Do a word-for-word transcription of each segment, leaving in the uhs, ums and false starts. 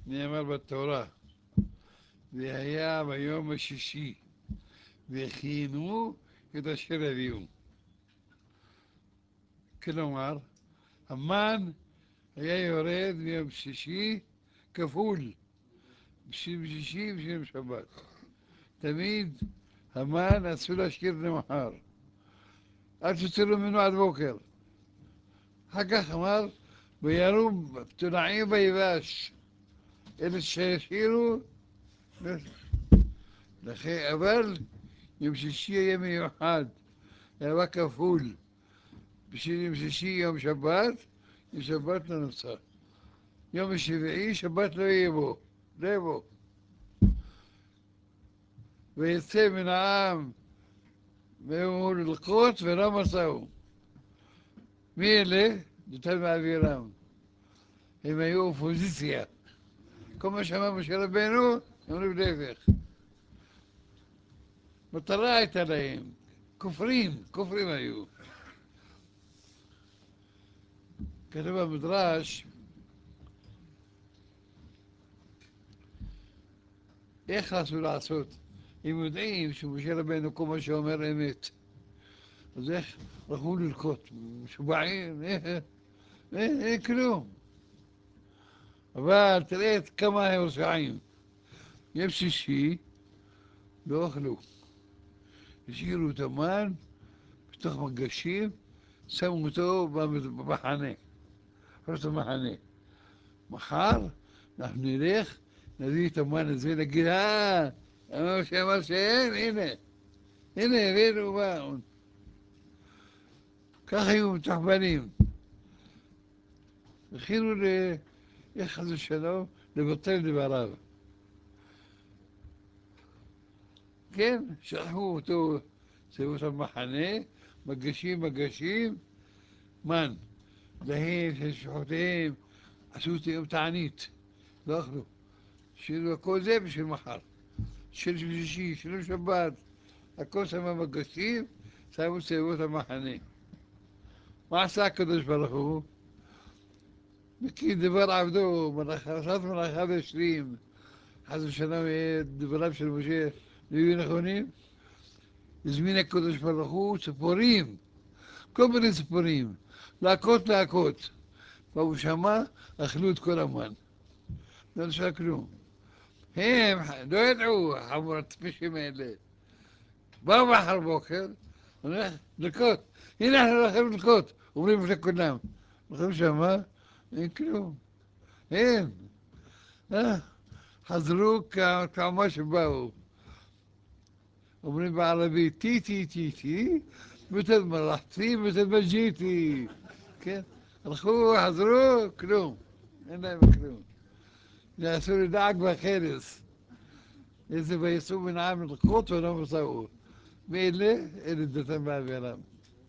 נאמר בתורה, והיה ביום השישי, והכינו את אשר הביאו. כלומר, המן היה יורד ביום שישי כפול, בשביל שישי ובשביל שבת. תמיד המן אסור להשאיר למחר, אל תוצרו ממנו עד בוקר. אחר כך אמר, וירו בתולעים ביבש, אלה שהשאירו, לכן, אבל יום שישי היה מיוחד, היה כפול. בשביל יום שישי יום שבת, יום שבת לא נוצר. יום השביעי שבת לא יהיה בו, לא יהיה בו. ויצא מן העם והוא ללקוט ולא מצאו. מי אלה? נותן מעבירם. הם היו אופוזיציה. כל מה שאמר משה רבנו, אמרו להפך. מטרה הייתה להם. כופרים, כופרים היו. כתוב במדרש, איך רצו לעשות? הם יודעים שמשה רבנו כל מה שאומר אמת. אז איך הלכו ללקוט? משובעים, אין, אין כלום. אבל תראה כמה הם רשעים. יום שישי לא אכלו. השאירו את המן בתוך מגשים, שמו אותו במחנה, חוץ המחנה. מחר אנחנו נלך, נביא את המן הזה, נגיד, אה, אמר שאמר שאין, הנה, הנה, הביאנו מה. ככה היו מתחבנים. התחילו ל... איך חס ושלום? לבטל דבריו. כן, שלחו אותו, שמו אותו במחנה, מגשים, מגשים, מן. להם, של שפחותיהם, עשו את יום תענית, לא אכלו. שירו כל זה בשביל מחר. של שישי, של שבת, הכל שמה מגשים, שמו צבאות המחנה. מה עשה הקדוש ברוך הוא? וכי דבר עבדו, עשת מלאכה והשלים, חס ושלום דבריו של משה לא יהיו נכונים? הזמין הקדוש ברוך הוא ציפורים, כל מיני ציפורים, להכות להכות. והוא שמע, אכלו את כל המן. לא נשאר כלום. הם לא ידעו, חבורת הטיפשים האלה. באו מחר בוקר, הולך לקות. הנה אנחנו הולכים לקות, אומרים לפני כולם. הולכים שמה, אין כלום. אין. אה? חזרו כמה שבאו. אומרים בערבית, טי טי טי טי, مثل מלאכתי, مثل מג'יתי. כן? הלכו, חזרו, כלום. אין להם כלום. יעשו לי דאג בחרס. איזה ויצאו מן העם ללקוט ולא מצאו. ואלה, אלה דתם בעבירם.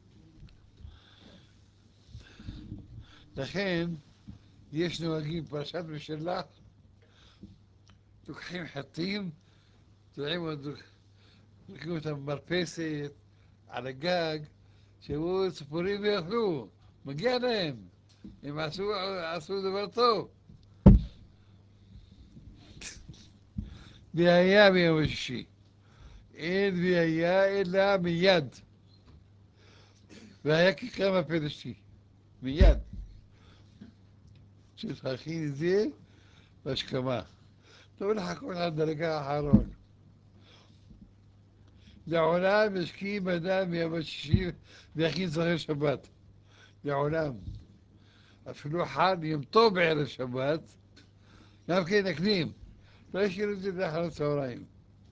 לכן, יש נוהגים פרשת בשלח, לוקחים חטים, תולים אותם במרפסת, על הגג, שיבואו ציפורים ויאכלו, מגיע להם, הם עשו, עשו דבר טוב. והיה ביום השישי, אין והיה אלא מיד, והיה כקרב הפלשתי, מיד. צריך להכין את זה בהשכמה. לא לחכות עד הרגע האחרון. לעולם ישכים אדם ביום השישי ויכין זכר שבת. לעולם. אפילו חל יום טוב בערב שבת, גם כן נקדים. לא ישאירו את זה לאחר הצהריים.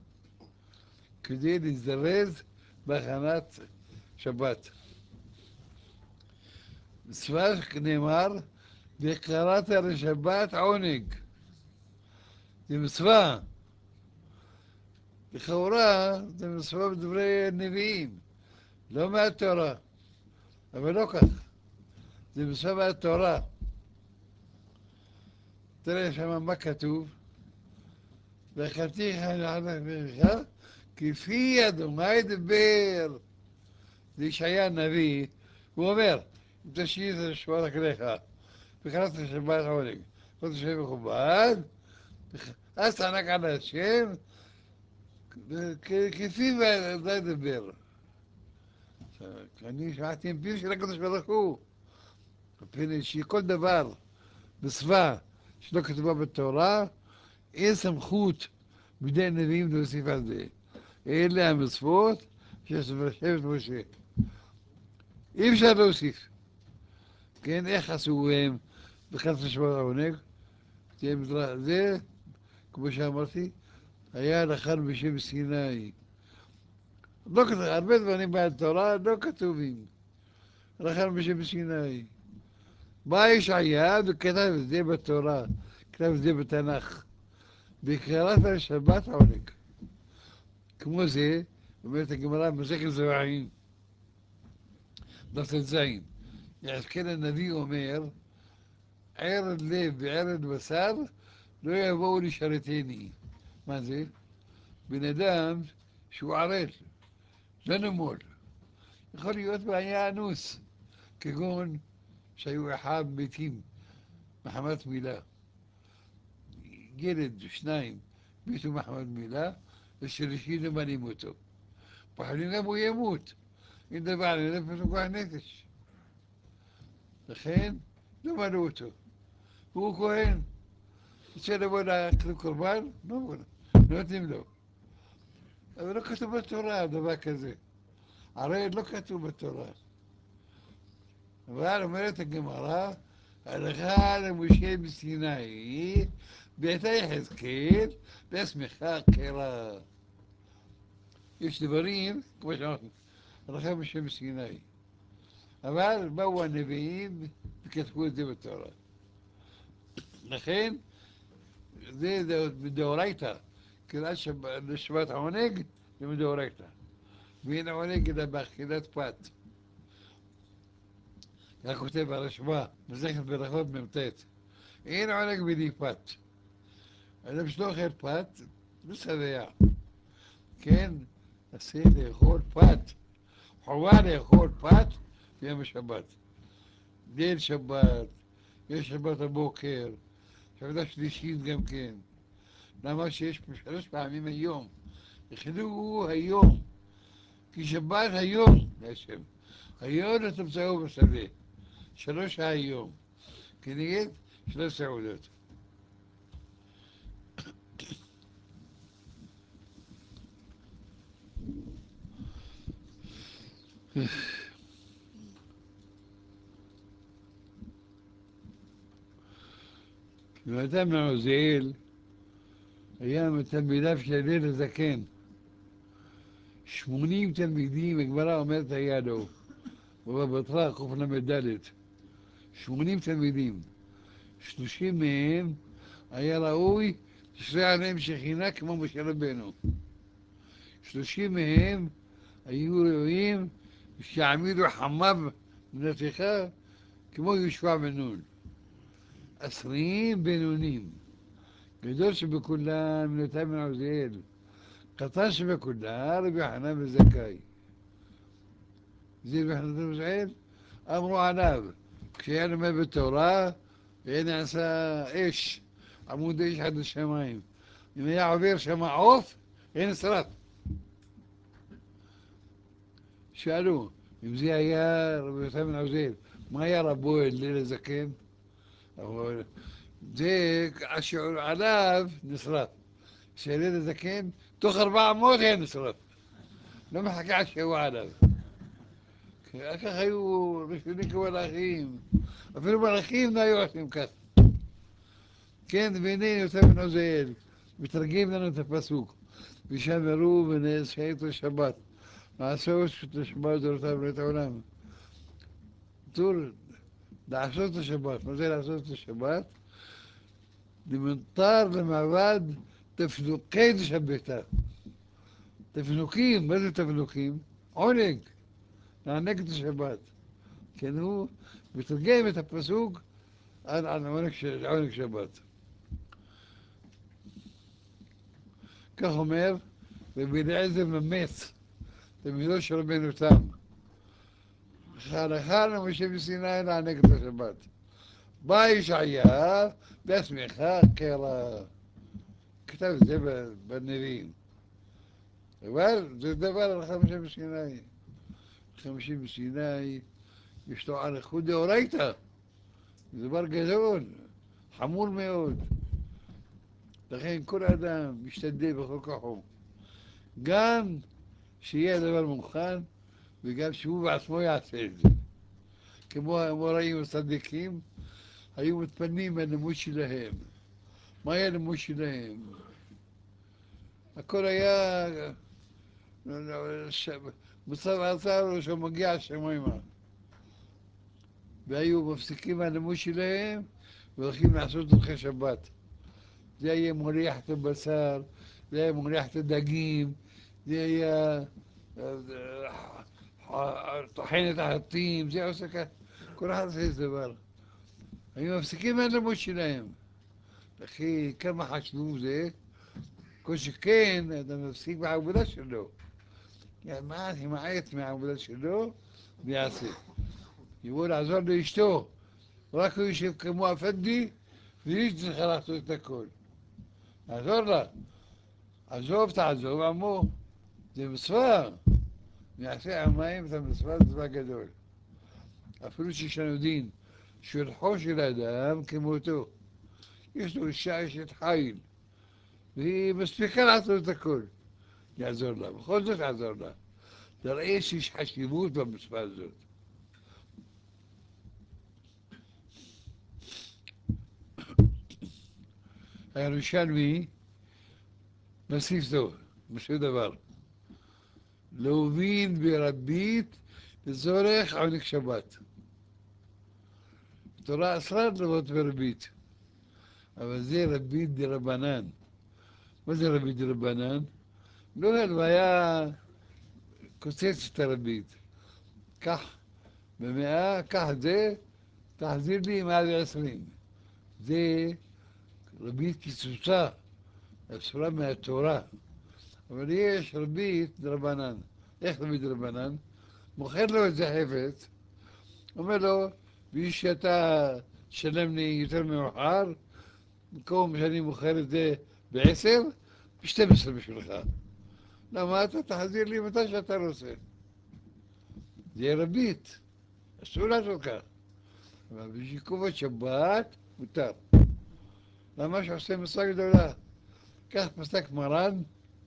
כדי להזדרז בהכנת שבת. מצווה נאמר, וקראת לשבת עונג. זה מצווה. לכאורה זה מצווה בדברי הנביאים, לא מהתורה, אבל לא כך. זה מצווה מהתורה. תראה שם מה כתוב, והחלפתיך לך כפי אדוני דבר. זה ישעיה הנביא, הוא אומר, אם תשאיר את השמוע רגליך, וקראת לשבת עונג, כל תשב מכובד, אז צעק על השם, כפי וידבר. אני שמעתי מפיו של הקדוש ברוך הוא, מפני שכל דבר, מצווה שלא כתובה בתורה, אין סמכות בידי נביאים להוסיף על זה. אלה המצוות שיש בשבט משה. אי אפשר להוסיף. כן, איך עשו הם בחסר שבט העונג? זה, כמו שאמרתי, היה לאחר בשם סיני. לא כתוב, הרבה דברים בתורה לא כתובים. לאחר בשם סיני. בא ישעיה וכתב את זה בתורה, כתב את זה בתנ"ך. וקראת לשבת עונג. כמו זה, אומרת הגמרא במסכת זבחים, דף ט"ז. יחזקאל הנביא אומר, ערב לב וערב בשר לא יבואו לשרתני. מה זה? בן אדם שהוא ערל, לא נמול. יכול להיות בעיה אנוס, כגון שהיו אחיו מתים מחמת מילה. ילד, שניים, מתו מחמת מילה, ושלישי ממנים אותו. פחדים גם הוא ימות. אם דבר על נפש וכוח נפש. לכן, לא מנעו אותו. הוא כהן. רוצה לבוא להקריב קורבן? לא בוא, לא נותנים לו. אבל לא כתוב בתורה דבר כזה. הרי לא כתוב בתורה. אבל אומרת הגמרא, הלכה למשה בסיני, ביתה יחזקאל, והסמיכה קרא. יש דברים, כמו שאמרנו, הלכה למשה בסיני. אבל באו הנביאים וכתבו את זה בתורה. לכן, זה מדאורייתא, קריאת שבת העונג זה מדאורייתא. ואין העונג אלא באכילת פת. כך כותב הרשב"א, מסכת ברכות מ"ט. אין עונג בלי פת. אדם שלא אוכל פת, לא שבע. כן, עשה לאכול פת. חובה לאכול פת ביום השבת. ליל שבת, יש שבת הבוקר, שבת השלישית גם כן. למה שיש פה שלוש פעמים היום? יחלו היום, כי שבת היום להשם. היום לא תמצאו בשדה. שלוש היום. כנגד שלוש סעודות. ואדם מעוזיאל היה מתלמידיו של הלל הזקן. שמונים תלמידים, הגמרא אומרת היה לו, ובבטרה קל"ד. שמונים תלמידים. שלושים מהם היה ראוי לשרה עליהם שכינה כמו משה רבנו. שלושים מהם היו ראויים שיעמידו חמיו בנתיחה כמו יהושע בן נון. עשרים בינונים. גדול שבכולם נתן בן עוזיאל. קטן שבכולם רבי יוחנן בן זכאי. זה רבי יוחנן בן עוזיאל אמרו עליו, כשהיה לומד בתורה, והנה עשה אש, עמוד אש עד השמיים. אם היה עובר שם עוף, אין שרף. שאלו, אם זה היה רבי יוחנן בן עוזיאל, מה היה רבו הלל הזקן? אבל זה השיעור עליו נשרף. שהילד הזקן, תוך ארבע מאות היה נשרף. לא מחכה עד שהוא עליו. ככה היו ראשונים כמלאכים. אפילו מלאכים לא היו עושים כך. כן, והנה יוסף בן עוזיאל מתרגם לנו את הפסוק. ושמרו ונעשה את השבת. לעשות את השבת דורותיו לבית העולם. טור, לעשות את השבת. מה זה לעשות את השבת? למנטר למעבד תפנוקי דשבתה. תפנוקים, מה זה תפנוקים? עונג, לענג את השבת. כן, הוא מתרגם את הפסוק על, על עונג, עונג שבת. כך אומר רבי אליעזר ממץ, תלמידו של רבנו תם. הלכה למשה בסיני לענג את השבת. בא ישעיה והסמיכה קרא. כתב את זה בנביאים. אבל זה דבר על חמישה בסיני. חמישים בסיני, יש לו אריכות דאורייתא. זה דבר גדול, חמור מאוד. לכן כל אדם משתדל בכל כוחו. גם שיהיה הדבר מוכן, וגם שהוא בעצמו יעשה את זה. כמו האמוראים הצדיקים, היו מתפנים מהלימוד שלהם. מה היה הלימוד שלהם? הכל היה מצב עצר שהוא מגיע השמיימה. והיו מפסיקים מהלימוד שלהם והולכים לעשות הלכי שבת. זה היה מוליח את הבשר, זה היה מוליח את הדגים, זה היה טוחן את החטים, זה עושה ככה. כל אחד עושה איזה דבר. היו מפסיקים מהלימוד שלהם. אחי, כמה חשוב זה, כל שכן, אתה מפסיק מהעבודה שלו. מה, ימעט מהעבודה שלו, ויעשה. יבוא לעזור לאשתו, רק הוא יושב כמו אפנדי, והיא צריכה לעשות את הכל. לעזור לה. עזוב, תעזוב, עמו. זה מצווה. יעשה המים את המצווה, זה מצווה גדול. אפילו שיש לנו דין, שולחו של אדם כמותו. יש לו אישה אשת חיל, והיא מספיקה לעשות את הכל. יעזור לה, בכל זאת יעזור לה. תראה שיש חשיבות במצווה הזאת. הירושלמי מוסיף טוב, משהו דבר. להובין ברבית לצורך עונג שבת. התורה אסרה ללוות ברבית, אבל זה רבית דרבנן. מה זה רבית דרבנן? לא הלוויה קוצץ את הרבית. קח במאה, קח זה, תחזיר לי מאה ועשרים. זה רבית קיצוצה, אסורה מהתורה. אבל יש רבית דרבנן. איך רבית דרבנן? מוכר לו את זה חפץ, אומר לו, בשביל שאתה תשלם לי יותר מאוחר, במקום שאני מוכר את זה בעשר, בשתים עשרה בשבילך. למה אתה תחזיר לי מתי שאתה רוצה. זה יהיה רבית, אסור לעשות כך. אבל בשביל כובד שבת, מותר. למה שעושה מצווה גדולה? כך פסק מרן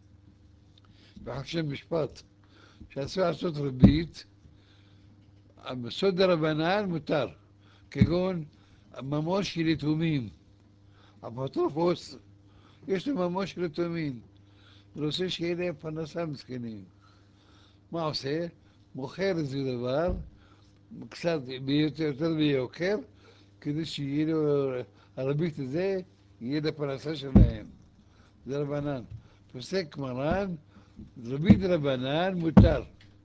בחושן משפט, שאסור לעשות רבית, בסוד דרבנן מותר, כגון ממון של יתומים. אפוטרופוס, יש לו ממון של יתומים, הוא רוצה שיהיה להם פרנסה מסכנים. מה עושה? מוכר איזה דבר, קצת יותר ביוקר, כדי שיהיה לו, הרבית הזה, יהיה לפרנסה שלהם. זה רבנן. פוסק מרן, רבית רבנן מותר.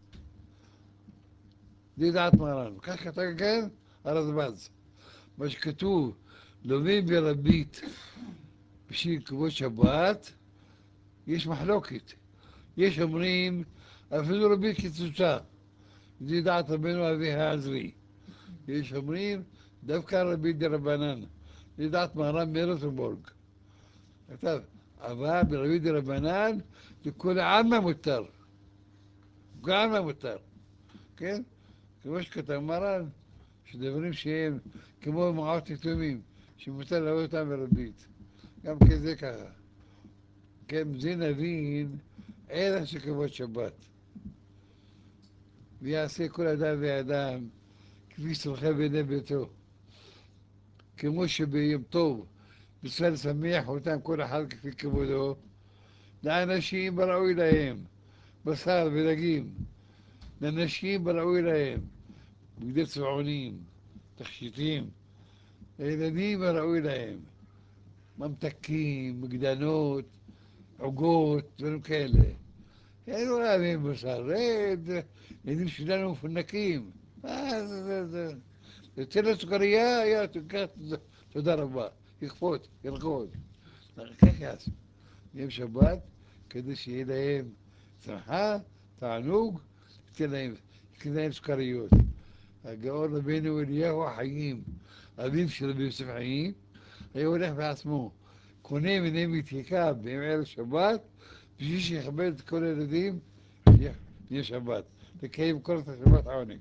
זה דעת מרן. כך כתב כן, הרדב"ז. מה שכתוב, לומדים ברבית בשביל כבוד שבת, יש מחלוקת. יש אומרים, אפילו רבית קיצוצה. זה דעת רבנו אבי העזרי. יש אומרים, דווקא רבית דרבנן. זה דעת מרן מרוטנבורג. כתב, אבל ברבית דרבנן, לכל עלמא מותר. לכל עלמא מותר. כן? כמו שכתב מרן, שדברים שהם כמו מעות יתומים, שמותר להביא אותם ברבית. גם כזה ככה. כן, זה נבין ערך של כבוד שבת. ויעשה כל אדם ואדם כפי צורכי בני ביתו. כמו שביום טוב מצווה לשמח אותם כל אחד כפי כבודו, לאנשים בראוי להם, בשר ודגים, לאנשים בראוי להם, בגדי צבעונים, תכשיטים, לילדים בראוי להם, ממתקים, מגדנות, עוגות, דברים כאלה. הם לא אוהבים בשר, ילדים שלנו מפונקים. אה, זה, זה, זה. יוצא לו סוכריה, יאללה, תיקח, תודה רבה, יכפות, ירקוד. כך יעשו. יום שבת, כדי שיהיה להם שמחה, תענוג, ייתן להם, ייתן להם סוכריות. הגאון רבינו אליהו החיים, אביו של רבי יוסף חיים, היה הולך בעצמו, קונה מיני מתיקה ביום ערב שבת, בשביל שיכבד את כל הילדים, יהיה שבת, לקיים כל את השבת העונג.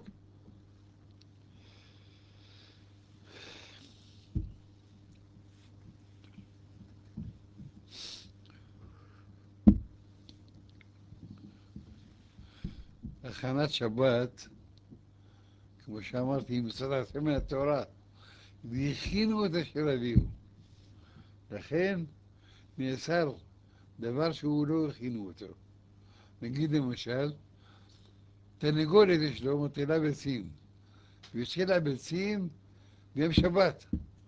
הכנת שבת, כמו שאמרתי, היא מצד עצמי מהתורה, והכינו את אשר הביאו. לכן נאסר דבר שהוא לא הכינו אותו. נגיד למשל, תרנגולת יש לו מטילה ביצים, והתחילה ביצים ביום שבת.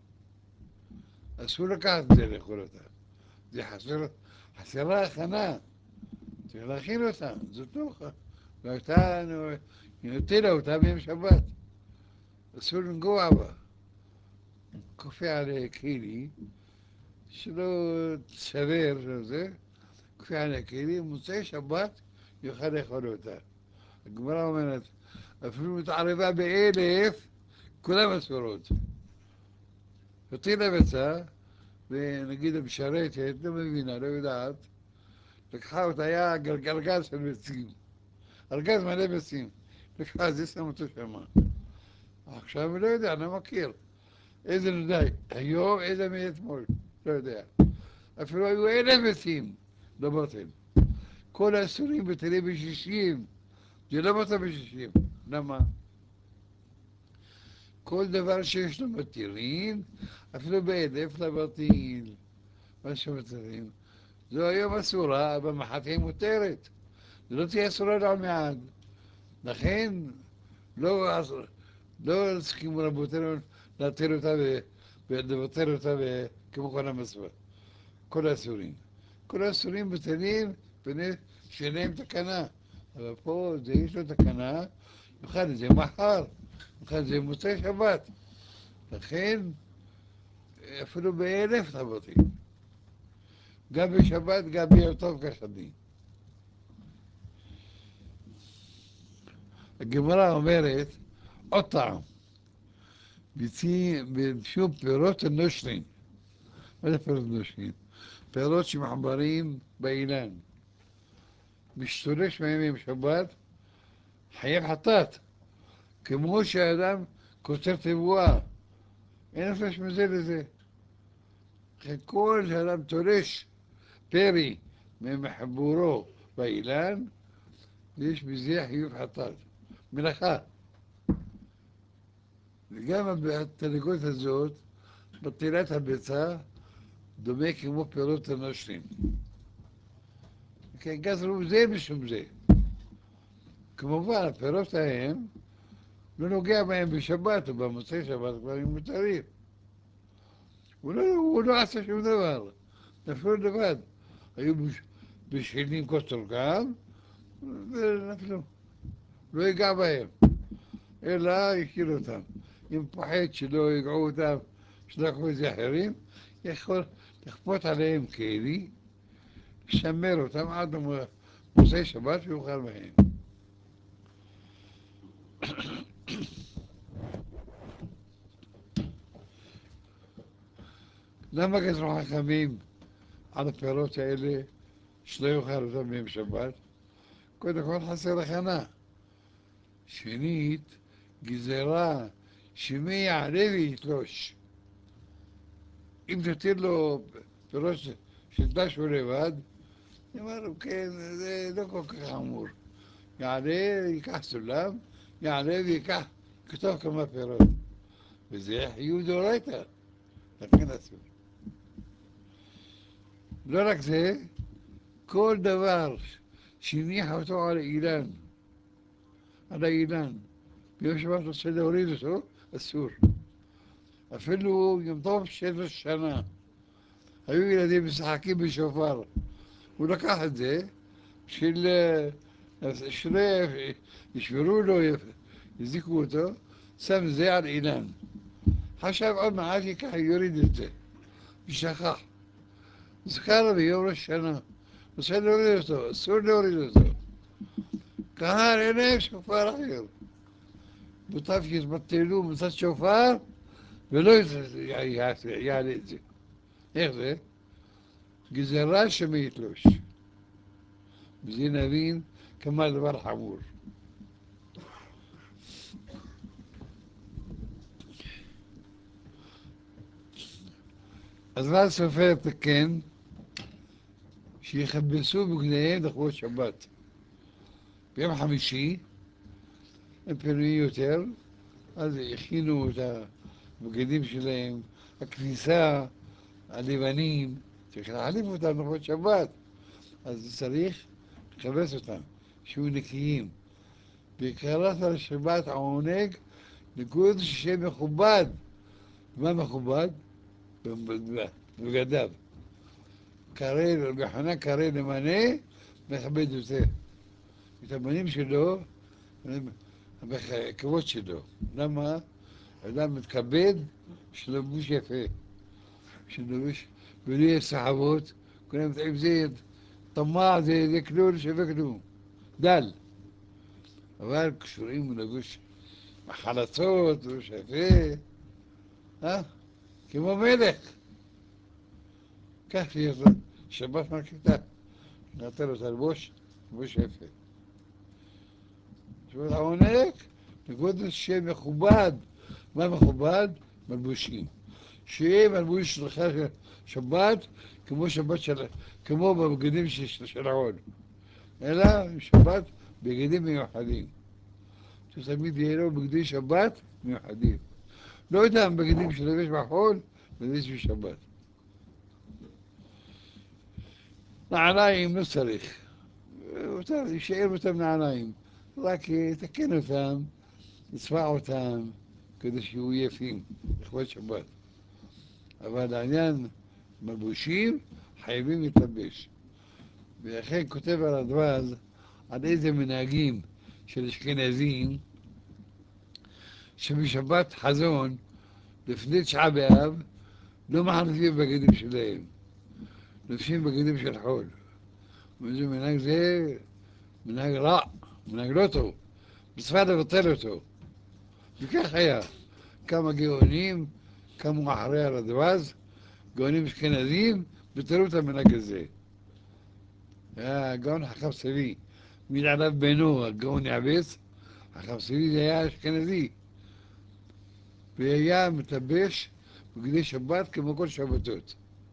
אסור לקחת את זה לאכול אותה. זה חסר, חסרה הכנה, צריך להכין אותה. זאת לא, לא הייתה, היא נוטלה אותה ביום שבת. אסור לנגוע בה. כופה על כלי, שלא תשבר וזה, כופה על הכלי, מוצאי שבת יוכל לאכול אותה. הגמרא אומרת, אפילו מתערבה באלף, כולם אסורות. הטילה ביצה, ונגיד המשרתת, לא מבינה, לא יודעת, לקחה אותה, היה גלגל של ביצים, ארגז מלא ביצים, לקחה את זה, שם אותו שמה. עכשיו הוא לא יודע, אני לא מכיר. איזה נדאי, היום, איזה מאתמול, לא יודע. אפילו היו אלף ביצים, לא בטל. כל האסורים בטלים בשישים, זה לא בטל בשישים. למה? כל דבר שיש לו מתירים, אפילו באלף לבטיל, מה שמתירים. זו היום אסורה, במחת היא מותרת. זה לא תהיה אסורה לעולמי. לכן, לא, לא הסכימו רבותינו להתיר אותה ולבטל אותה כמו כל המצוות. כל האסורים. כל האסורים בטלים שאין להם תקנה. אבל פה זה יש לו תקנה, יאכל את זה מחר, יאכל את זה מוצאי שבת. לכן, אפילו באלף רבותים. גם בשבת, גם ביום טוב כשדי. הגמרא אומרת, עוד טעם, בשום פירות הנושרים. מה זה פירות נושרים? פירות שמחברים באילן. משתולש מהם עם שבת, חייב חטאת. כמו שהאדם כותב תבואה. אין הפרש מזה לזה. לכן כל האדם תולש פרי ממחבורו באילן, ויש בזה חיוב חטאת. מלאכה. וגם התרנגולת הזאת, מטילת הביצה, דומה כמו פירות הנושרים. כן, גזרו זה משום זה. כמובן, הפירות ההם, לא נוגע בהם בשבת או במוצאי שבת, כבר הם מותרים. הוא לא, הוא לא עשה שום דבר, נפלו לבד. היו בשחילים כוס תורכם, ונפלו. לא ייגע בהם, אלא השאיר אותם. אם פוחד שלא ייגעו אותם, שלא יקחו את זה אחרים, יכול לכפות עליהם כלי, לשמר אותם עד מוצאי שבת ויוכל בהם. למה גזרו חכמים על הפירות האלה שלא יאכל אותם ביום שבת? קודם כל חסר הכנה. שנית, גזרה שמי יעלה ויתלוש. אם תתיר לו פירות שתלשו לבד, אמרנו, כן, זה לא כל כך חמור. יעלה, ייקח סולם, יעלה ויקח, כתוב כמה פירות. וזה חיוב דאורייתא, לכן אסור. לא רק זה, כל דבר שהניח אותו על אילן, על האילן, ביום שבת רוצה להוריד אותו, אסור. אפילו יום טוב של שנה. היו ילדים משחקים בשופר. הוא לקח את זה, בשביל שלא ישברו לו, יזיקו אותו, שם זה על אילן. חשב עוד מעט ייקח, יוריד את זה. ושכח. זכר ביום ראש שנה. רוצה להוריד אותו, אסור להוריד אותו. קהל, אין להם שופר אחר. מוטב שיתבטלו מצד שופר, ולא יעלה את זה. איך זה? גזירה שמא יתלוש. בזה נבין כמה הדבר חמור. אז רב סופר תקן שיכבסו בגדיהם לכבוד שבת. ביום חמישי הם פנויים יותר, אז הכינו את הבגדים שלהם, הכניסה, הלבנים, צריך להחליף אותם לכבוד שבת, אז צריך לכבס אותם, שיהיו נקיים. וקראת לשבת העונג נקוד שיהיה מכובד. מה מכובד? בבגדיו. קרא, רבי חנן קרא למנה, מכבד יותר. את הבנים שלו, בכבוד שלו. למה? אדם מתכבד, שלבוש יפה. שלבוש, ולא יהיה סחבות, כולם מתאים זה, טמאע זה, זה כלום, שווה כלום. דל. אבל קשורים לבוש מחלצות, לבוש יפה, אה? כמו מלך. כך שיהיה שבת מרקיתה. נתן לו תלבוש, לבוש יפה. שבת העונג, לכבוד שיהיה מכובד. מה מכובד? מלבושים. שיהיה מלבוש שלך שבת, כמו שבת של... כמו בבגדים של, של העול. אלא שבת בגדים מיוחדים. שתמיד יהיה לו בגדי שבת מיוחדים. לא יודע אם בגדים שלבש בחול, לבש בשבת. נעליים לא צריך. אותם, יישאר אותם נעליים. רק יתקן אותם, יצבע אותם, כדי שיהיו יפים, לכבוד שבת. אבל העניין מלבושים, חייבים להתלבש. ולכן כותב הרדב"ז על איזה מנהגים של אשכנזים, שבשבת חזון, לפני תשעה באב, לא מחליפים בגדים שלהם, לובשים בגדים של חול. וזה מנהג זה מנהג רע, מנהג לא טוב, מצווה לבטל אותו. וכך היה. כמה גאונים קמו אחרי הרדב"ז, גאונים אשכנזים, ביטלו את המנהג הזה. היה הגאון חכם סבי, מיד עליו בנו, הגאון יעבץ, חכם סבי זה היה אשכנזי. והיה מתלבש בגדי שבת כמו כל שבתות.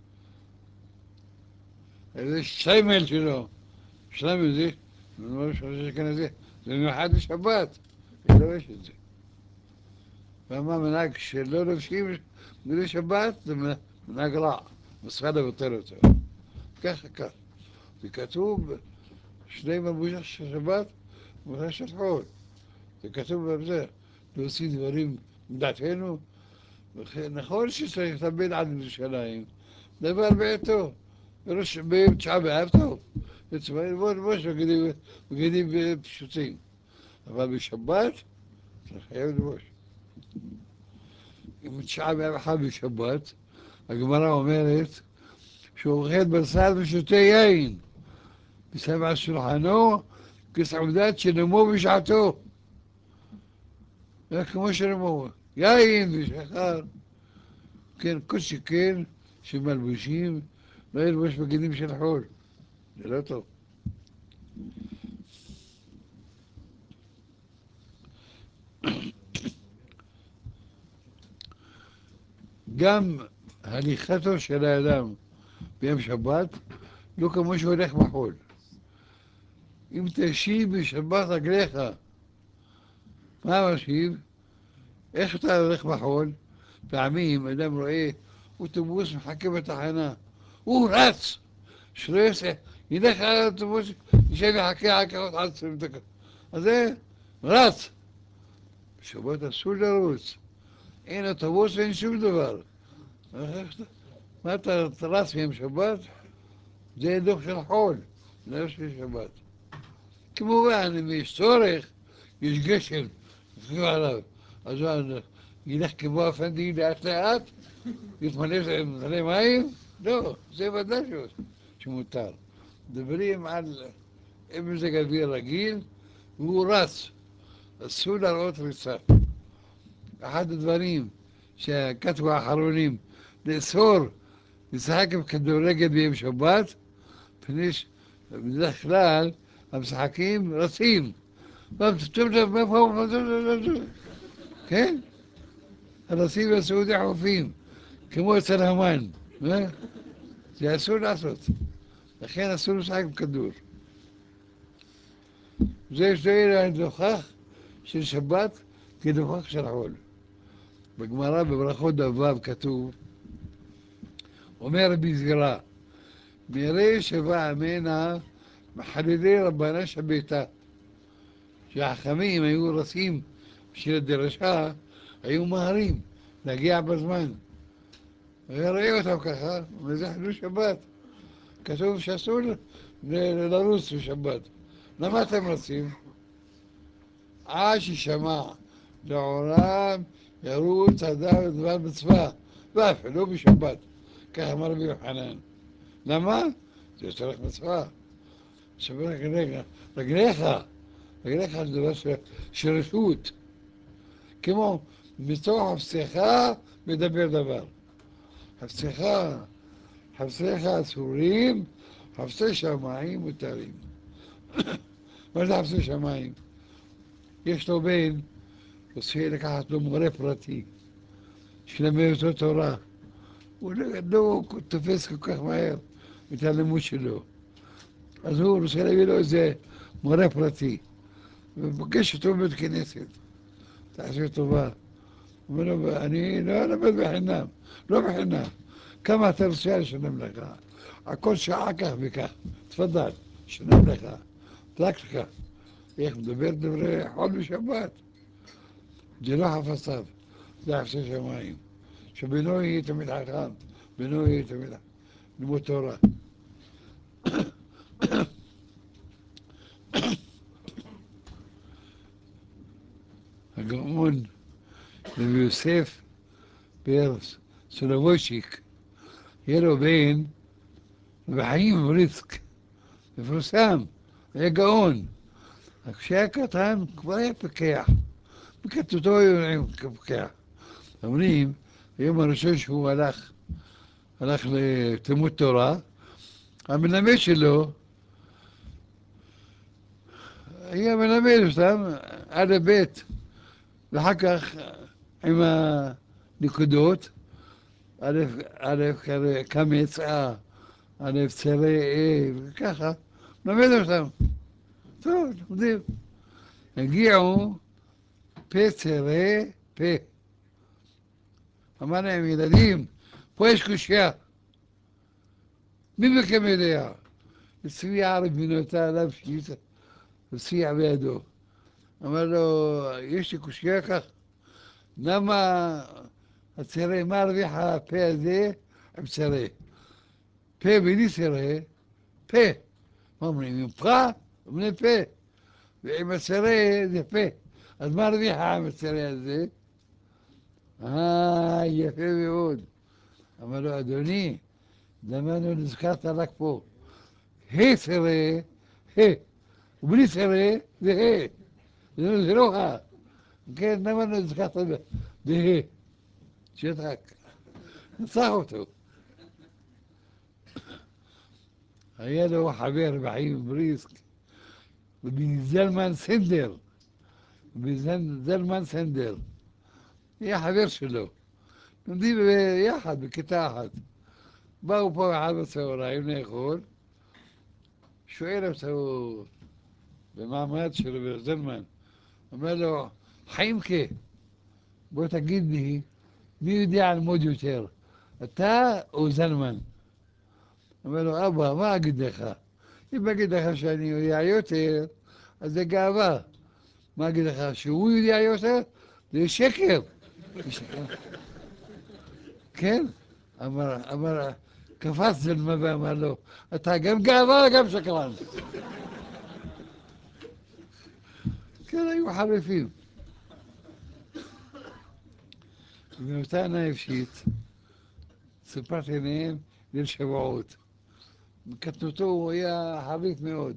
זה שיימל שלו, שיימל זה, זה אשכנזי, זה מיוחד לשבת, ילבש את זה. ואמר מנהג שלא לובשים בגדי שבת זה מנהג רע, מצווה לבטל אותו. ככה כך. זה כתוב שני מלבושים של שבת ומלבושים של חול. זה כתוב בזה, להוציא דברים מדעתנו. נכון שצריך לתלבד על ירושלים, דבר בעתו. בתשעה באב טוב, בואש בגדים פשוטים. אבל בשבת צריך חייב לבוש. אם תשעה באב אחד בשבת, הגמרא אומרת שהוא אוכל בשר ושותה יין. ושם על שולחנו כסעודת שנמו בשעתו. זה כמו שנמו, יין ושחר. כן, כל שכן שמלבושים, לא ילבוש בגדים של חול. זה לא טוב. גם הליכתו של האדם ביום שבת לא כמו שהוא הולך בחול. אם תשיב בשבת רגליך, מה משיב? איך אתה הולך בחול? פעמים אדם רואה אוטובוס מחכה בתחנה, הוא רץ, שלא יעשה, ילך על האוטובוס, ישב יחכה רק עוד עשרים דקות. אז זה רץ. בשבת אסור לרוץ, אין אוטובוס ואין שום דבר. מה אתה רץ ביום שבת? זה דוח של חול, לא של שבת. כמובן, אם יש צורך, יש גשם, יפגעו עליו. אז הוא ילך כמו אפנדי לאט לאט, יתמלא מים? לא, זה ודאי שמותר. מדברים על מזג אוויר רגיל, והוא רץ, אסור להראות ריצה. אחד הדברים שכתבו האחרונים, לאסור לשחק בכדורגל ביום שבת, פניש, בדרך כלל המשחקים רצים. כן? הרצים הסעודי חופים, כמו אצל המן. אה? זה אסור לעשות. לכן אסור לשחק בכדור. זה שתהיה נוכח של שבת כנוכח של חול. בגמרא בברכות דף כתוב, אומר רבי זירא, מירי שבע אמנה מחללי רבנה שביתה. שהחכמים היו רצים בשביל הדרשה, היו מהרים להגיע בזמן. וראי אותם ככה, וזה חילול שבת. כתוב שאסור ל- לרוץ בשבת. למה אתם רצים? עד ששמע לעולם ירוץ אדם לדבר מצווה, ואפילו בשבת. כך אמר רבי יוחנן. למה? זה צריך מצווה. שבר רגליך, רגליך, רגליך זה דבר של, של רשות. כמו מתוך הפסך מדבר דבר. הפסך, הפסך אסורים, חפשי שמיים מותרים. מה זה חפשי שמיים? יש לו בן, רוצה לקחת לו מורה פרטי, שלמד אותו תורה. הוא לא, לא תופס כל כך מהר את הלימוד שלו. אז הוא רוצה להביא לו איזה מורה פרטי, ופוגש אותו בבית כנסת. תעשה טובה. הוא אומר לו, אני לא אלמד בחינם, לא בחינם. כמה אתה רוצה לשלם לך? הכל שעה כך וכך. תפדל, שלם לך. רק לך. איך מדבר דברי חול בשבת? זה לא חפציו, זה חפשי שמיים. שבינו יהיה תמיד חכם, בינו יהיה תמיד לימוד תורה. הגאון רבי יוסף פרס סולובויצ'יק, יהיה לו בן רבי חיים בריסק, מפורסם, היה גאון. רק כשהיה קטן כבר היה פיקח, בקטנותו היה פיקח. אומרים, היום הראשון שהוא הלך, הלך לתלמוד תורה, המלמד שלו היה מלמד אותם עד הבית, ואחר כך עם הנקודות, א', א', קמץ, אה, א', צרי, אה, וככה, מלמד אותם. טוב, יודעים. הגיעו פה צרי, פה. אמר להם, ילדים, פה יש קושייה. מי מכם יודע? הצביע רבינותה עליו שיצא, הצביע בידו. אמר לו, יש לי קושייה כך? למה הצרי, מה הרוויח הפה הזה עם צרי? פה בלי צרי, פה. מה אומרים, עם פחה? אומרים פה. ועם הצרי זה פה. אז מה הרוויח עם הצרי הזה? אה, יפה מאוד. אמר לו, אדוני, למה לא נזכרת רק פה? ה' צרי, ה', ובלי צרי זה ה', זה לא ה'. כן, למה לא נזכרת בה'? שתק. נצח אותו. היה לו חבר בחיים בריסק, רבי זלמן סנדר, רבי זלמן סנדר. היה חבר שלו. לומדים יחד, בכיתה אחת. באו פה אחד בצהריים לאכול, שואל אותו במעמד של רבי זלמן, אומר לו, חיימקה, בוא תגיד לי, מי יודע ללמוד יותר, אתה או זלמן? אומר לו, אבא, מה אגיד לך? אם אגיד לך שאני יודע יותר, אז זה גאווה. מה אגיד לך, שהוא יודע יותר? זה שקר. כן? אמר, אמר, קפץ זלמה ואמר לו, אתה גם גאווה וגם שקרן. כן, היו חריפים. ובאותה נפשית, סיפרתי להם ליל שבועות. בקטנותו הוא היה חריף מאוד.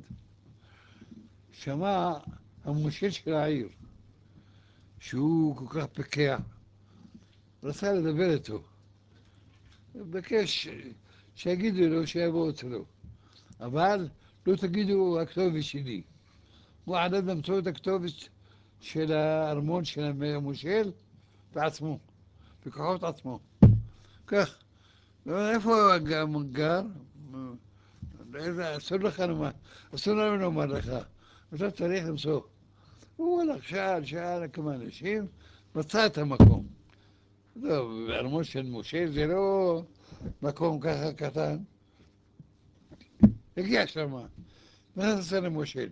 שמע המושל של העיר, שהוא כל כך פיקח, רצה לדבר איתו. בקש שיגידו לו שיבוא אצלו, אבל לא תגידו הכתובת שלי. הוא עלה באמצעות הכתובת של הארמון של המושל בעצמו, בכוחות עצמו. כך, איפה הוא גם גר? אסור לך לומר, אסור לנו לומר לך, אתה צריך למצוא. הוא הלך, שאל, שאל כמה אנשים, מצא את המקום. טוב, בארמון של משה זה לא מקום ככה קטן. הגיע שמה, נכנס למושל.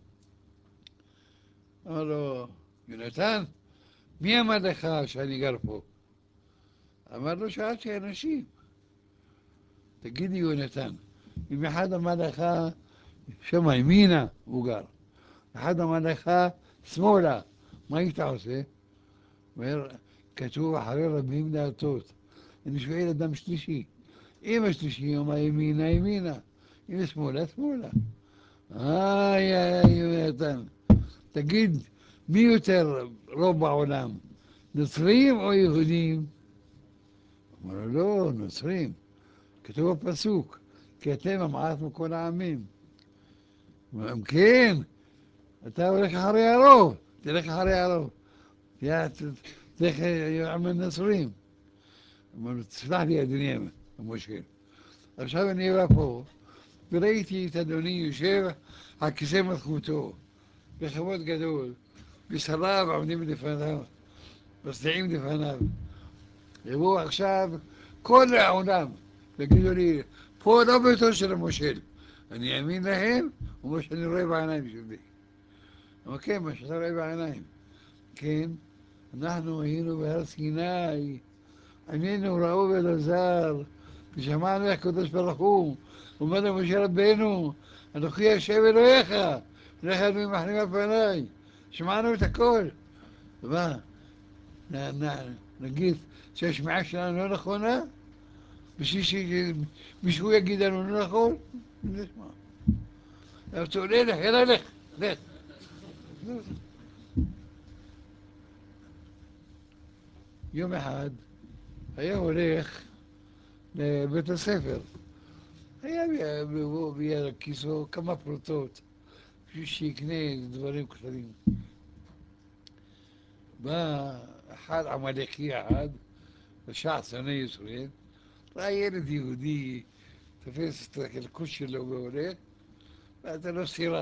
אמר לו, יונתן, מי אמר לך שאני גר פה? אמר לו, שאלתי אנשים. תגידי יונתן, אם אחד אמר לך, שמה ימינה הוא גר, אחד אמר לך שמאלה, מה היית עושה? אומר, כתוב אחרי רבים להטות. אני שואל אדם שלישי. אם השלישי אומר ימינה, ימינה. אם שמאלה, שמאלה. איי, איי, יונתן. תגיד, מי יותר רוב בעולם? נוצרים או יהודים? אמר לו, לא, נוצרים. כתוב בפסוק, כי אתם המעט מכל העמים. אמר, כן, אתה הולך אחרי הרוב, תלך אחרי הרוב. תלך עם הנוצרים. אמר לו, תסלח לי אדוני המושל. עכשיו אני בא פה, וראיתי את אדוני יושב על כיסא מלכותו, בכבוד גדול, ושריו עומדים לפניו, מצדיעים לפניו. יבואו עכשיו כל העולם, יגידו לי, פה לא ביתו של המושל. אני אאמין להם, ומה שאני רואה בעיניים שלי. אבל כן, מה שאתה רואה בעיניים. כן, אנחנו היינו בהר סיני, עינינו ראו ואלעזר, ושמענו איך הקדוש ברוך הוא אומר למשה רבנו, אנוכי השם אלוהיך, לך אלוהים מחלים על פניי. שמענו את הכל. מה, נ, נ, נגיד שהשמיעה שלנו לא נכונה? בשביל שמישהו יגיד לנו לא נכון? נשמע. אבל תעולה לך, יאללה לך, לך. יום אחד היה הולך לבית הספר. היה ביד כיסו כמה פרוטות, בשביל שיקנה דברים קטנים. בא אחד עמלקי אחד, רשע שונא ישראל, ראה ילד יהודי תופס את הכוס שלו והולך, ואתה לו סירה.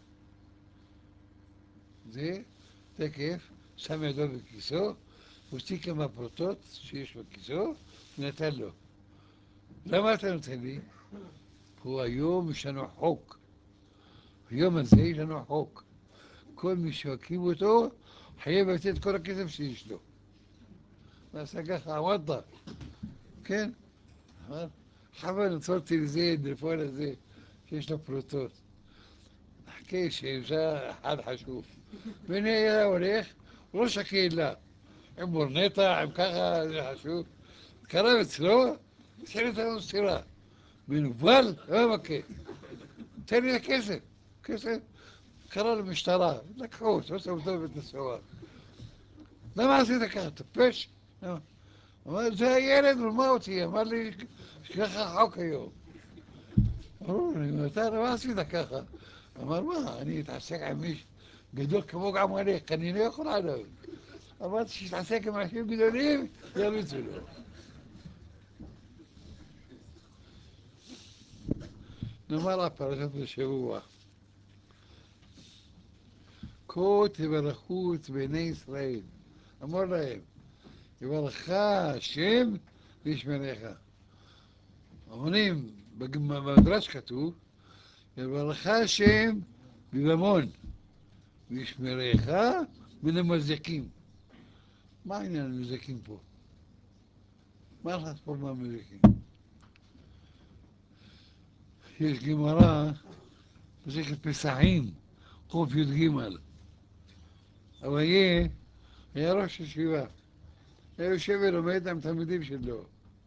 זה תקף, שם ידו בכיסו, הוציא כמה פרוטות שיש בכיסו, ונתן לו. למה אתה נותן לי? הוא היום יש לנו חוק. היום הזה יש לנו חוק. כל מי שהקים אותו, חייב לתת כל הכסף שיש לו. ועשה ככה, וואדה, כן? אמר, חבל, נצרתי לזה, דלפון לזה, שיש לו פרוטות. נחכה שימצא אחד חשוב. והנה היה הולך, ראש הקהילה, עם מורנטה, עם ככה, זה חשוב. קרב אצלו, התחיל לתת סטירה. מנוול, לא מכה. תן לי את הכסף. כסף. קרא למשטרה, לקחו אותו, עושה אותו בבית הסוהר. למה עשית ככה? טיפש? אמר, זה הילד, ומה אותי? אמר לי, ככה החוק היום. אמרו לי, אתה למה עשית ככה? אמר, מה, אני אתעסק עם מישהו גדול כמו גם עליך, אני לא יכול עליו. אמרתי שיתעסק עם אנשים גדולים, יריצו לו. נאמר הפרשת השבוע. כה תברכו את בני ישראל. אמר להם, יברכך השם וישמרך. אומרים, במדרש כתוב, יברכך השם בממון, וישמרך מן המזיקים. מה העניין המזיקים פה? מה נכנס פה מהמזיקים? יש גמרא, מסכת פסחים, חוף י"ג. אביה היה ראש ישיבה. היה יושב ולומד עם תלמידים שלו.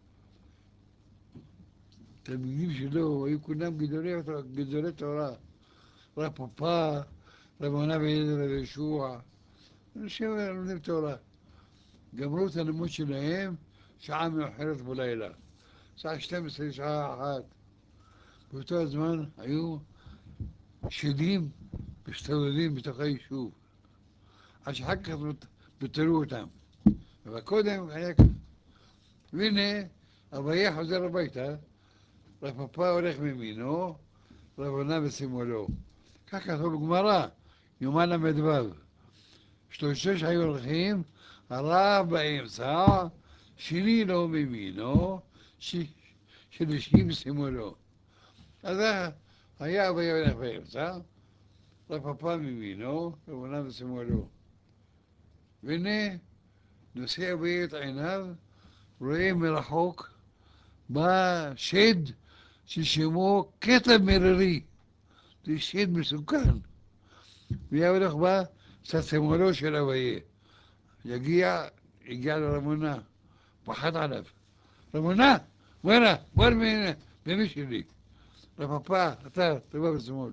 תלמידים שלו היו כולם גדולי, גדולי תורה. רב פאפא, רב עונה בן אליעזר, רב ישוע. אנשים לומדים תורה. גמרו את הלימוד שלהם שעה מאוחרת בלילה. שעה שתים עשרה, שעה אחת. באותו הזמן היו שדים מסתובבים בתוך היישוב, עד שאחר כך פיטרו אותם. אבל קודם היה ככה. והנה, אביה חוזר הביתה, רפפא הולך מימינו, רבונה בשמאלו. כך כתוב בגמרא, יומן ל"ו. שלושה שהיו הולכים, הרב באמצע, שני לו מימינו, ש... שלישי בשמאלו. אז היה אביה הולך באמצע, רפפא מימינו, רבונה בשמאלו. והנה, נושא אביה את עיניו, רואה מרחוק, בא שד ששמו כתב מררי. זה שד מסוכן. והיה הולך בה ססמולו של אביה. יגיע, הגיע לרמונה, פחד עליו. רמונה, וואלה, בוא ממנה, ממי שלי. רפפא, אתה, תבוא בשמאל.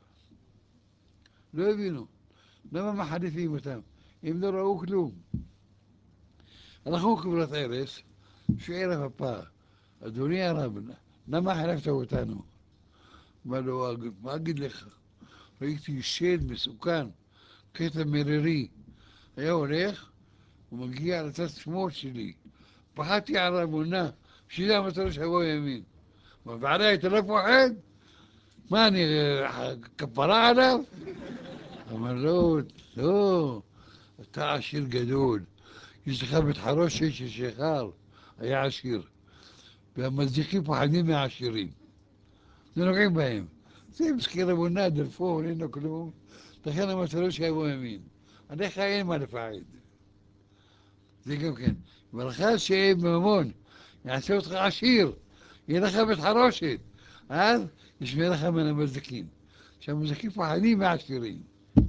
לא הבינו. למה מחליפים אותם? הם לא ראו כלום. הלכו קברת ארץ, שואל רפפא, אדוני הרב, למה חלפת אותנו? אמר לו, מה אגיד לך? ראיתי שד מסוכן, כתב מררי. היה הולך, הוא מגיע לצד שמאל שלי. פחדתי על רמונה, בשביל המטרה שיבוא ימין. ועליי, אתה לא פוחד? מה, אני כפרה עליו? אמר לו, לא, אתה עשיר גדול. יש לך בית חרושת של שיכר, היה עשיר. והמזדיקים פוחדים מהעשירים. זה נוגעים בהם. זה מסכיר רמונה, דלפון, אין לו כלום. לכן המטרה שיבוא ימין. עליך אין מה לפחד. זה גם כן. ברכה שיהיה ממון, יעשה אותך עשיר, יהיה לך בית חרושת, אז ישמר לך מן המזדקים. שהמזדקים פחדים מהעשירים.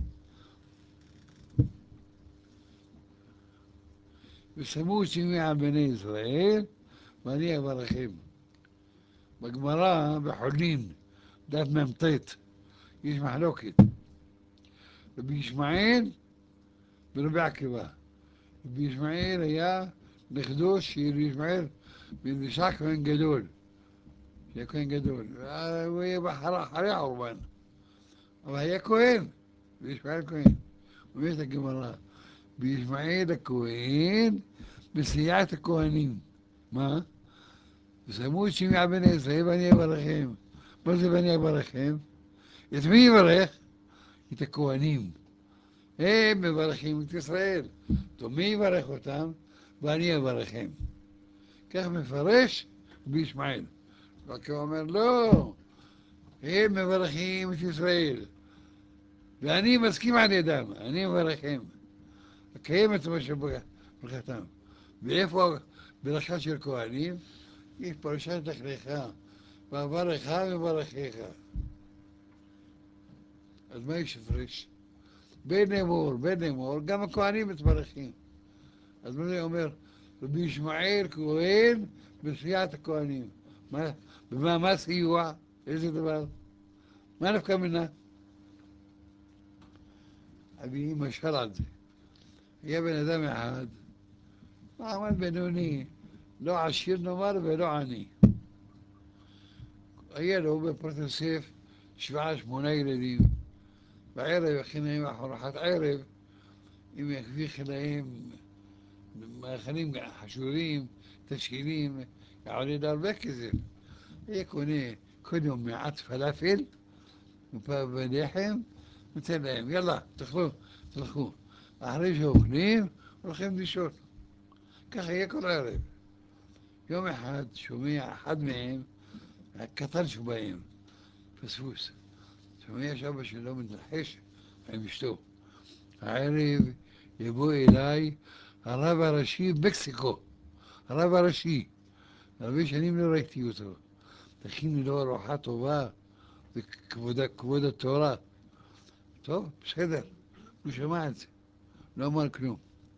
ושמו שמי על בני ישראל, ואני אברכם. בגמרא, בחולין, דת מ"ט, יש מחלוקת. רבי ישמעאל ורבי עקיבא. רבי ישמעאל היה נכדו של רבי ישמעאל בן ישע כהן גדול. היה כהן גדול. הוא היה אחרי החורבן. אבל היה כהן, רבי ישמעאל כהן. אומרת הגמרא, בישמעאל הכהן בסיעת הכהנים. מה? ושמו את שמי על בני ישראל ואני אברכם. מה זה ואני אברכם? את מי יברך? את הכהנים. הם מברכים את ישראל. טוב, מי יברך אותם? ואני אברכם. כך מפרש רבי ישמעאל. רק הוא אומר, לא, הם מברכים את ישראל. ואני מסכים על ידם, אני מברכם. לקיים את מה שברכתם. ואיפה ברכה של כהנים? יש פרשת לך לך, ואברך וברכך. אז מה יש הפרש? בן אמור, בן אמור, גם הכהנים מתברכים. אז מה זה אומר? רבי ישמעאל כהן בסיעת הכהנים. מה, במה, מה סיוע? איזה דבר? מה נפקא מינה? אבי משל על זה. היה בן אדם אחד, מעמד בינוני, לא עשיר נאמר ולא עני. היה לו בפרט יוסף שבעה שמונה ילדים. בערב הכין להם ארוחת ערב, אם יחביך להם מאכלים חשובים, תבשילים, עולה להרבה כסף. היה קונה כל יום מעט פלאפל ולחם, נותן להם, יאללה, תאכלו, תלכו. אחרי שאוכלים, הולכים לישון. ככה יהיה כל ערב. יום אחד שומע אחד מהם, הקטן שבהם, פספוס. שומע שאבא שלו מתרחש עם אשתו. הערב יבוא אליי הרב הראשי במקסיקו, הרב הראשי. הרבה שנים לא ראיתי אותו. תכיני לו ארוחה טובה וכבוד התורה. טוב, בסדר, הוא שמע את זה, לא אמר כלום.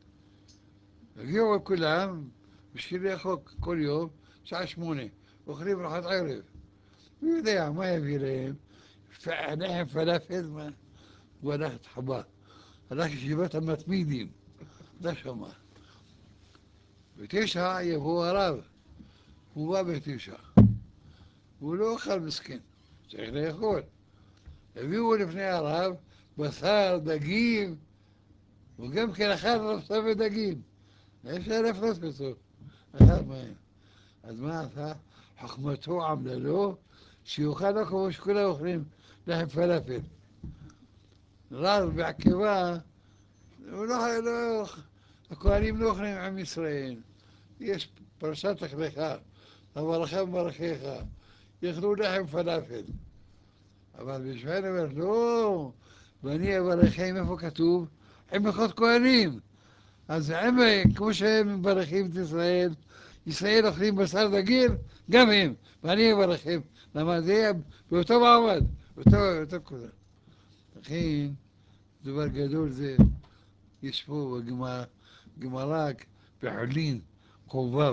הגיעו כולם בשביל לאכול כל יום, שעה שמונה, אוכלים ארוחת ערב. הוא יודע מה יביא להם, לחם פלאפל, מה? הוא הלך התחבא, הלך ישיבת המתמידים, לא שמע. בתשע יבוא הרב, הוא בא בתשע, הוא לא אכל מסכן, צריך לאכול. הביאו לפני הרב בשר, דגים, הוא גם כן אכל בשר ודגים. אפשר להפנות אותו, אכל מהם. אז מה עשה? חוכמתו עמלה לו, שיאכל לו כמו שכולם אוכלים לחם פלאפל. רב בעקבה, הוא לא, לא, הכהנים לא אוכלים עם ישראל. יש פרשת לך לך, אברכם וברכיך, יאכלו לחם פלאפל. אבל בשביל אומר, לא, ואני אברכם, איפה כתוב? עם מלכות כהנים. אז הם, כמו שהם מברכים את ישראל, ישראל אוכלים בשר דגים, גם הם, ואני אברכם. למה זה יהיה באותו מעמד, באותו, באותו כזה. לכן, דבר גדול זה, יש פה בגמרא, גמרא בחולין, חובב.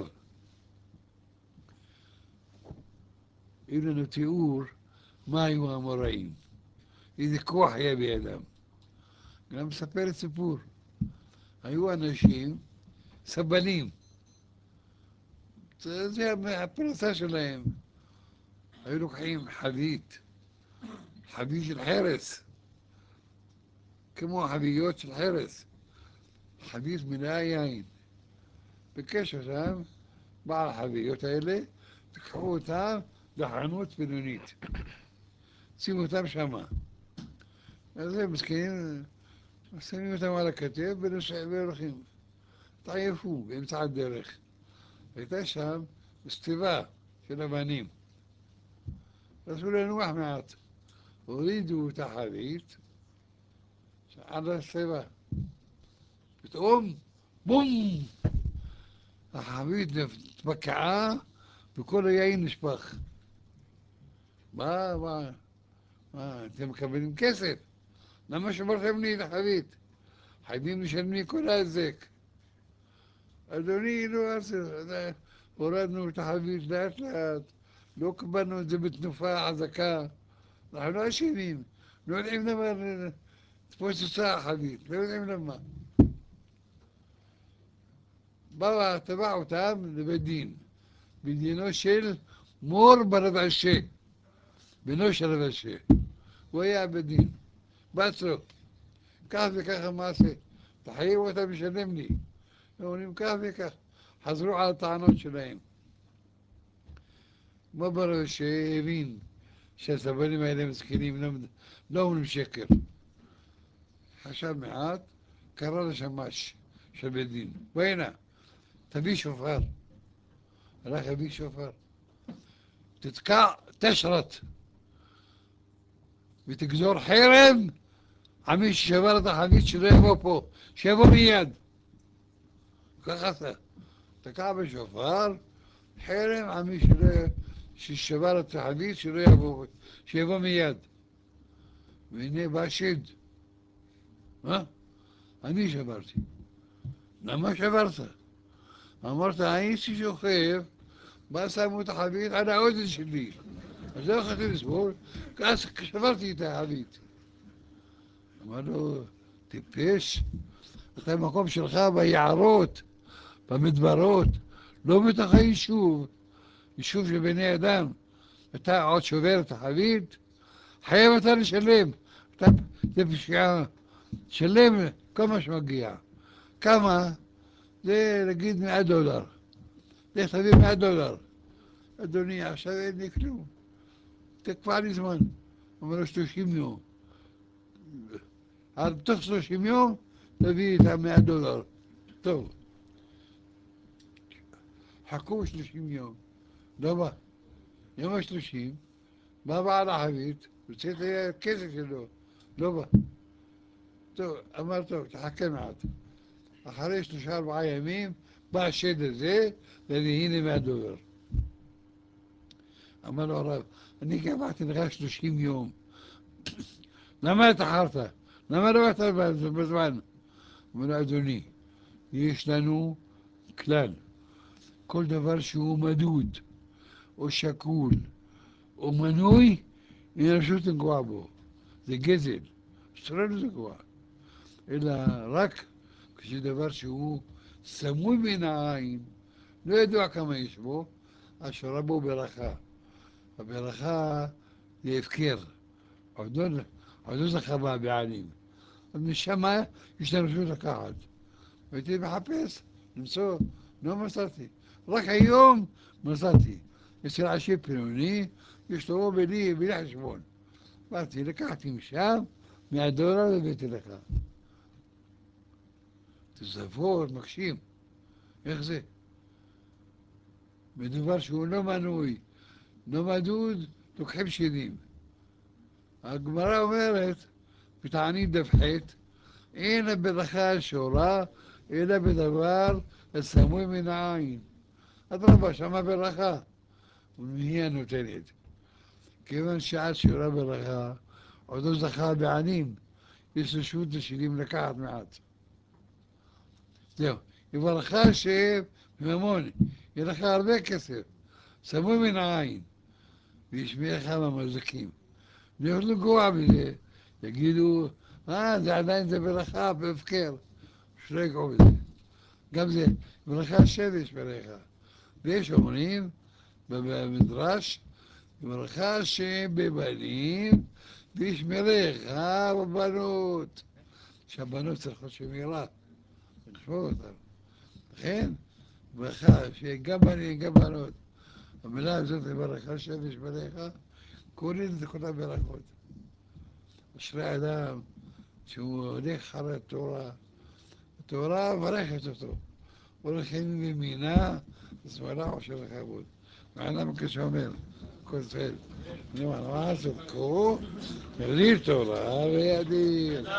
היו לנו תיאור מה היו האמוראים, איזה כוח היה בידם. גם מספרת סיפור. היו אנשים, סבלים, זה, זה הפרנסה שלהם. היו לוקחים חבית, חבית של חרס, כמו החביות של חרס, חבית מלאה יין. ביקש אותם, בעל החביות האלה, תקחו אותם לחנות בינונית, שימו אותם שמה. אז הם מסכנים, שמים אותם על הכתף והולכים. התעייפו באמצע הדרך. הייתה שם סתיבה של אבנים. רצו לנוח מעט. הורידו את החבית על הסתיבה. פתאום, בום! החבית התבקעה וכל היין נשפך. מה, מה, מה, אתם מקבלים כסף? למה שמרתם לי את החבית? חייבים לשלם לי כל ההזק. אדוני, לא, אז הורדנו את החבית לאט לאט, לא קיבלנו את זה בתנופה חזקה. אנחנו לא אשמים, לא יודעים למה התפוצצה החבית, לא יודעים למה. באו, תבע אותם לבית דין, בדינו של מור ברבשה, בנו של רבשה. הוא היה בדין, בצרו, כך וככה מעשה, תחייב אותם לשלם לי. אומרים כך וכך, חזרו על הטענות שלהם. מה ברור שהבין שהסבלים האלה מסכנים, לא, לא אומרים שקר. חשב מעט, קרא לשמש של בית דין, והנה, תביא שופר. הלך הביא שופר. תתקע תשרת ותגזור חרם על מי ששבר את החבית שלא יבוא פה, שיבוא מיד. ככה עשה. תקע בשופר, חרם על מי שלא, ששבר את החבית שלא יבוא, שיבוא מיד. והנה בא שד. מה? אני שברתי. למה שברת? אמרת, הייתי שוכב, בא שמו את החבית על האוזן שלי. אז לא יכולתי לסבול, אז שברתי את החבית. אמר לו, טיפש, אתה במקום שלך ביערות, במדברות, לא בתוך היישוב, יישוב של בני אדם. אתה עוד שובר את החבית, חייב אתה לשלם. אתה, זה פשיעה, שלם כל מה שמגיע. כמה? זה נגיד מאה דולר. זה תביא מאה דולר. אדוני, עכשיו אין לי כלום. תקבע לי זמן. אומר לו שלושים יום. אז בתוך שלושים יום תביא את המאה דולר. טוב, חכו שלושים יום. לא בא. יום השלושים, בא בעל החבית, רוצה את הכסף שלו. לא בא. טוב, אמר טוב, תחכה מעט. אחרי שלושה ארבעה ימים, בא השד הזה, והנה מאה דולר. אמר לו הרב, אני קבעתי לך שלושים יום. למה התאחרת? למה לא באת בזמן? אומר לו, אדוני, יש לנו כלל, כל דבר שהוא מדוד, או שקול, או מנוי, אין רשות לנגוע בו. זה גזל, אסור לנו לנגוע. אלא רק כשדבר שהוא סמוי מן העין, לא ידוע כמה יש בו, אשרבו ברכה. הברכה זה הפקר, עוד לא, עוד לא זכה בה הבעלים. אז משם יש לנו רשות לקחת. הייתי מחפש, למצוא, לא מצאתי. רק היום מצאתי. אצל עשיר פלוני, יש לו בלי, בלי חשבון. באתי, לקחתי משם, מאה דולר הבאתי לך. תוספות, מקשים. איך זה? בדבר שהוא לא מנוי, לא מדוד, לוקחים שדים. הגמרא אומרת, בתענית דף ח', אין הברכה שורה, אלא בדבר הסמוי מן העין. אדרבה, שמה ברכה, והיא הנותנת. כיוון שעד שורה ברכה, עוד לא זכה בעלים, יש רשות לשדים לקחת מעט. זהו, יברכה השם ממון, יהיה לך הרבה כסף, סמוי מן העין, וישמיע לך מהמזיקים. לא יוכלו לגוע בזה, יגידו, אה, זה עדיין זה ברכה, בהפקר, שלא יגעו בזה. גם זה, ברכה השמש ברכה. ויש אומרים במדרש, ברכה השם בבנים וישמרך בבנות. שהבנות צריכות שמירה, לשמור אותן. לכן, ברכה שגם בנים גם בנות. המילה הזאת זה ברכה שמש ברכה, קוראים לזה כל הברכות. אשרי אדם שהוא הולך אחרי התורה, התורה מברכת אותו. הולכים במינה, שמאלה עושר לכבוד. מעלה כשאומר, כותב, נו, מה לעשות, קחו, ידיר תורה וידיר.